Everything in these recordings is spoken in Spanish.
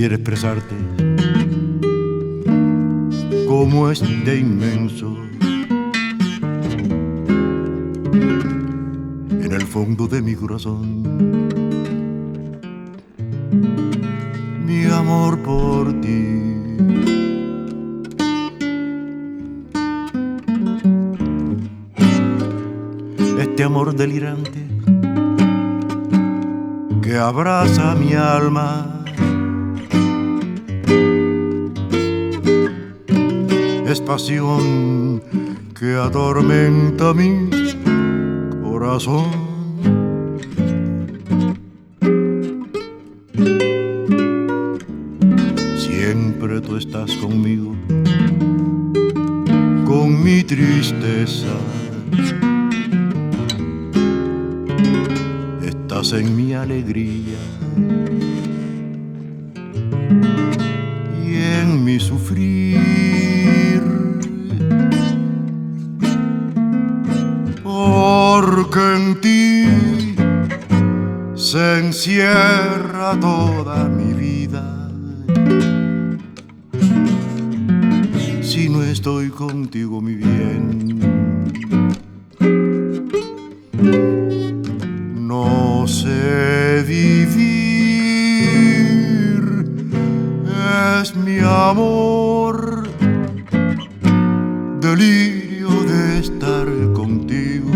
pudiera expresarte como este inmenso en el fondo de mi corazón, mi amor por ti. Este amor delirante que abraza mi alma, es pasión que atormenta mi corazón. Siempre tú estás conmigo, con mi tristeza. Estás en mi alegría y en mi sufrir, porque en ti se encierra toda mi vida. Si no estoy contigo, mi bien, no sé vivir. Es mi amor, delirio de estar contigo,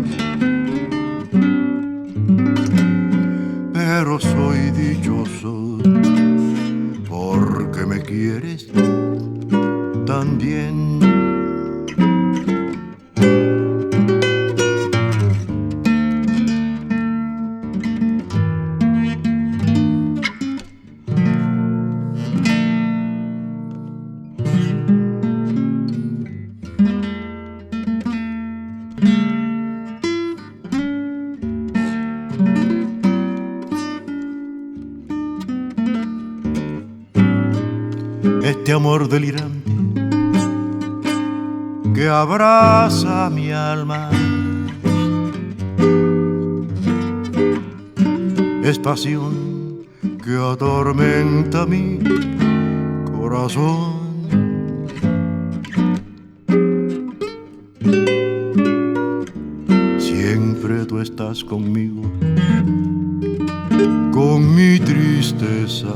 pero soy dichoso porque me quieres también. Este amor delirante que abraza mi alma, es pasión que atormenta mi corazón. Siempre tú estás conmigo, con mi tristeza.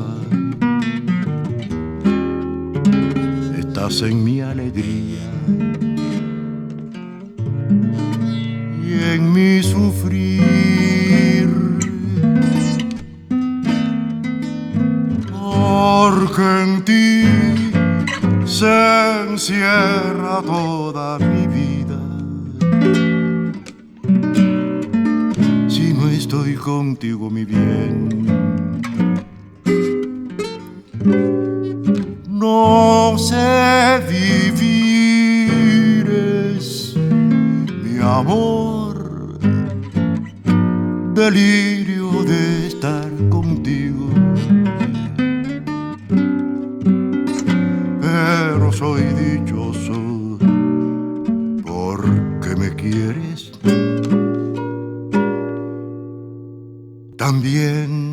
Estás en mi alegría y en mi sufrir, porque en ti se encierra toda mi vida. Si no estoy contigo, mi bien, no sé vivir. Es mi amor, delirio de estar contigo, pero soy dichoso porque me quieres también.